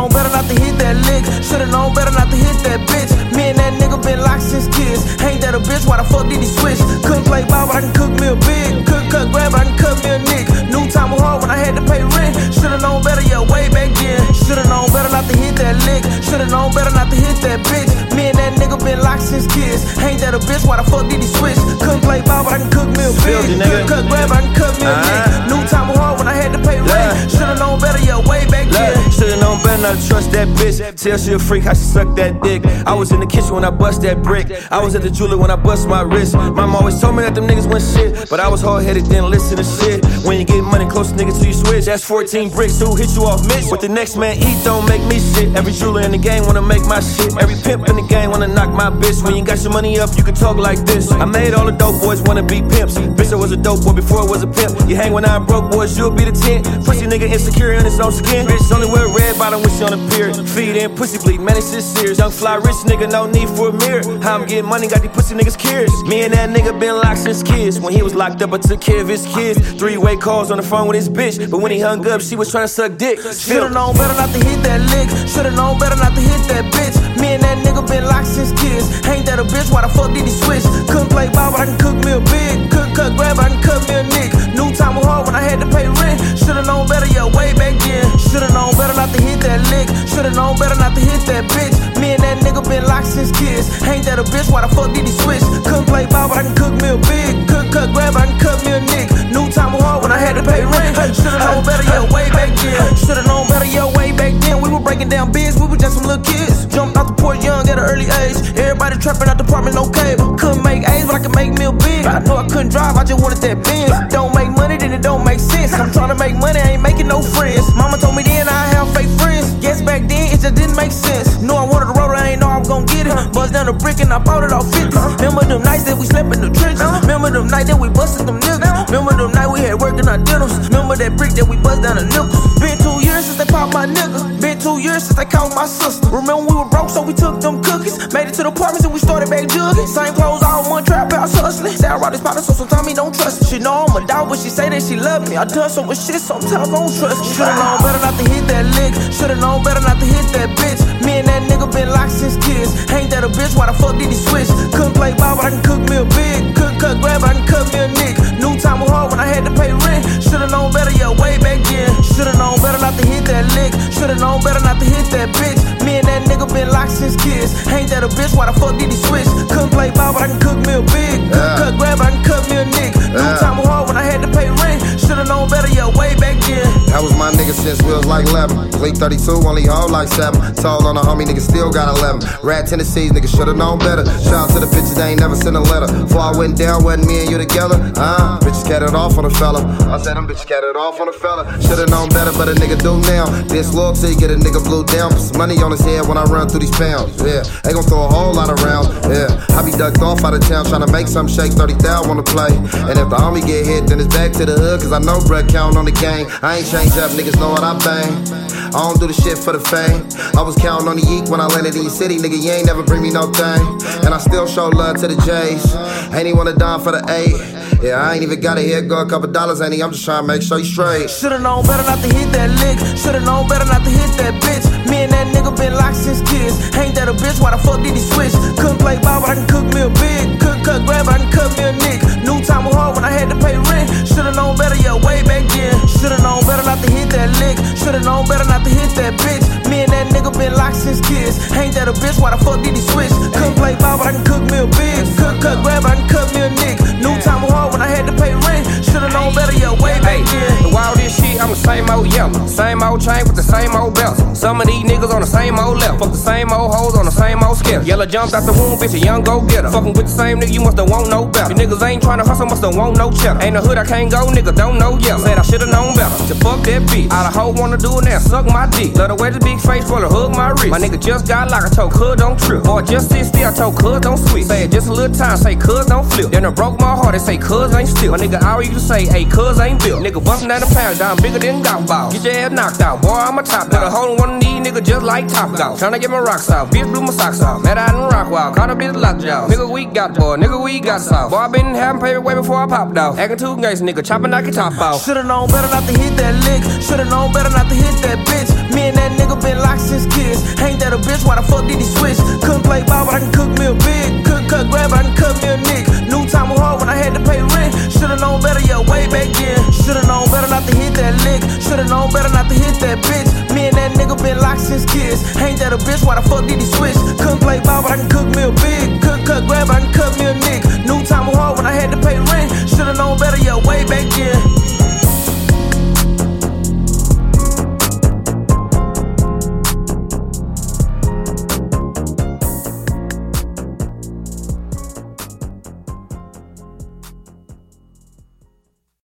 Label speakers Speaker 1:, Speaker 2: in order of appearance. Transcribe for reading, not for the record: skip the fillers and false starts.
Speaker 1: known better not to hit that lick. Should've known better not to hit that bitch. Me and that nigga been locked since kids. Ain't that a bitch? Why the fuck did he switch? Couldn't play ball, but I can cook me a big. Couldn't cut grab, but I can cut me a nick. New time was hard when I had to pay rent. Should've known better, yeah, way back then. Should've known better not to hit that lick. Should've known better not to hit that bitch. Me and that nigga been locked since kids. Ain't that a bitch? Why the fuck did he switch? Couldn't play ball, but I can cook me a big. Couldn't cut grab, but I can cut me a nick. New time was hard when I had to pay rent. Should've known better, yeah, way back then.
Speaker 2: Should've known better not to trust that bitch. Tell she a freak how she suck that dick. I was in the kitchen when I bust that brick. I was at the jeweler when I bust my wrist. Mama always told me that them niggas went shit, but I was hard-headed, didn't listen to shit. When you get money, close niggas till you switch. That's 14 bricks, who hit you off Mitch? What the next man eat don't make me shit. Every jeweler in the game wanna make my shit. Every pimp in the game wanna knock my bitch. When you got your money up, you can talk like this. I made all the dope boys wanna be pimps. Bitch, I was a dope boy before I was a pimp. You hang when I'm broke, boys, you'll be the 10. Pussy nigga insecure in his own skin. Bitch only wear red bottom when she on the pier. Feed in, pussy bleed, man, it's just serious. Young fly rich nigga, no need for a mirror. How I'm getting money, got these pussy niggas curious. Me and that nigga been locked since kids. When he was locked up, I took care of his kids. 3-way calls on the phone with his bitch. But when he hung up, she was trying to suck dick.
Speaker 1: Should've known better not to hit that lick. Should've known better not to hit that bitch. Me and that nigga been locked since kids. Ain't that a bitch? Why the fuck did he switch? Couldn't play ball, but I can cook me a big. Couldn't cut grab, but I can cut me a nick. New time was hard when I had to pay rent. Should've known better, yeah, way back then. Should've known better not to hit that lick. Should've known better not to hit that bitch. Me and that nigga been locked since kids. Ain't that a bitch? Why the fuck did he switch? Couldn't play ball, but I can cook me a big. Couldn't cut grab, but I can cut me a nick. New time was hard when I had to pay rent. Should've known better, yeah, way back then. Should've known better, yeah, way back then. We were breaking down bids, we were just some little kids. Jumped out the porch young at an early age. Everybody trapping out the apartment, no cable. Couldn't make A's, but I could make meal big. I know I couldn't drive, I just wanted that Benz. Don't make money, then it don't make sense. I'm trying to make money, I ain't making no friends. Mama told me then I have fake friends. Yes, back then it just didn't make sense. Knew I wanted to roll, I ain't know I was gon' get it. Bust down the brick and I bought it off 50. Remember them nights that we slept in the trenches. Remember them nights that we busted them niggas. Remember them nights we had work in our dinners. Remember that brick that we bust down the nipples. Been 2 years since they popped my nigga. Been 2 years since they caught my sister. Remember we were broke, so we took them cookies. Made it to the apartments and we started back jugging. Same clothes, all one trap house hustling. Say I rock this powder, so sometimes he don't trust me. She know I'm a dog, but she say that she love me. I done so much shit, sometimes I don't trust me. Should've known better not to hit that lick. Should've known better not to hit that bitch. Me and that nigga been locked since kids. Ain't that a bitch? Why the fuck did he switch? Couldn't play ball, but I can cook me a big. Couldn't cut grab, but I can cut me a nick. New time was hard when I had to pay rent. Should've known better, yeah, way back then. Should've known better not to hit that lick. Should've known better not to hit that bitch. Me and that nigga been locked since kids. Ain't that a bitch? Why the fuck did he switch? Couldn't play ball, but I can cook me a big. Couldn't cut grab, but I can cut me a nick. New time was hard when I had to pay rent. Should've known better, yeah, way back then.
Speaker 3: That was my nigga since we was like 11. Bleak 32, only hold like 7. Told on a homie, nigga still got 11. Rad Tennessee's, nigga should've known better. Shout out to the bitches, they ain't never sent a letter. Before I went down, wasn't me and you together? Bitches catted off on a fella. I said them bitches catted off on a fella. Should've known better, but a nigga do now. Disloyalty, get a nigga blue down. Put some money on his head when I run through these pounds. Yeah, they gon' throw a whole lot around. Yeah, I be ducked off out of town, tryna make some shake. 30,000 on the play. And if the homie get hit, then it's back to the hood. Cause I know bread count on the gang. I ain't changed up, niggas know what I bang. I don't do the shit for the fame. I was counting on the yeek when I landed in your city. Nigga, you ain't never bring me no thing. And I still show love to the J's. Ain't he wanna dime for the 8. Yeah, I ain't even gotta hit, go a couple dollars, ain't he? I'm just trying to make sure you straight.
Speaker 1: Should've known better not to hit that lick. Should've known better not to hit that bitch. Me and that nigga been locked since kids. Ain't that a bitch? Why the fuck did he switch? Couldn't play ball, but I can cook me a big. Couldn't cut grab, but I can cut me a nick. New time was hard when I had to pay rent. Should've known better, yeah, way back then. Should've known better not to hit that lick. Should've known better not to hit that bitch. Me and that nigga been locked since kids. Ain't that a bitch? Why the fuck did he switch? Couldn't play ball, but I can cook me a big. Couldn't cut grab, but I can cut me a nick. New time was hard when I had to pay rent. Should've known better, yeah, way back then.
Speaker 4: Through all this shit, I'm the same old yellow. Same old chain with the same old belts. Some of these niggas on the same old level. Fuck the same old hoes on the same old scale. Yellow jumped out the womb, bitch, a young go-getter. Fucking with the same nigga, you musta want no better. You niggas ain't tryna hustle, musta want no cheddar. Ain't a hood I can't go, nigga, don't know yellow. Said I should've known better. To fuck that bitch. All the hoe wanna do it now, suck my dick. Let her wear the big face for the hug my wrist. My nigga just got locked, I told cuz don't trip. Boy, just sit still, I told cuz don't switch. Say it just a little time, say cuz don't flip. Then it broke my heart, they say cuz ain't still. My nigga always used to say, hey, cuz ain't built. Nigga bustin' down the pound, down bigger than golf ball. Get your ass knocked out, boy, I'm a top dog. Put a hole in one of these niggas just like Top Golf. Tryna get my rocks off, bitch blew my socks off. Met out in Rockwall, caught a bitch lockjaw. Nigga, we got boy, nigga, we got soft. Boy, I been having paper way before I popped off. Acting too gangsta, nigga, chopping like a top off.
Speaker 1: Should've known better not to hit that lick. Should've known better not to hit that bitch. Me and that nigga been locked since bitch, why the fuck did he switch? Couldn't play ball, but I can cook me a big. Couldn't cut grab, but I can cut me a nick. New time was hard when I had to pay rent. Should've known better, yeah, way back then. Should've known better not to hit that lick. Should've known better not to hit that bitch. Me and that nigga been locked since kids. Ain't that a bitch, why the fuck did he switch? Couldn't play ball, but I can cook me a big. Couldn't cut grab, but I can cut me a nick. New time was hard when I had to pay rent. Should've known better, yeah, way back then.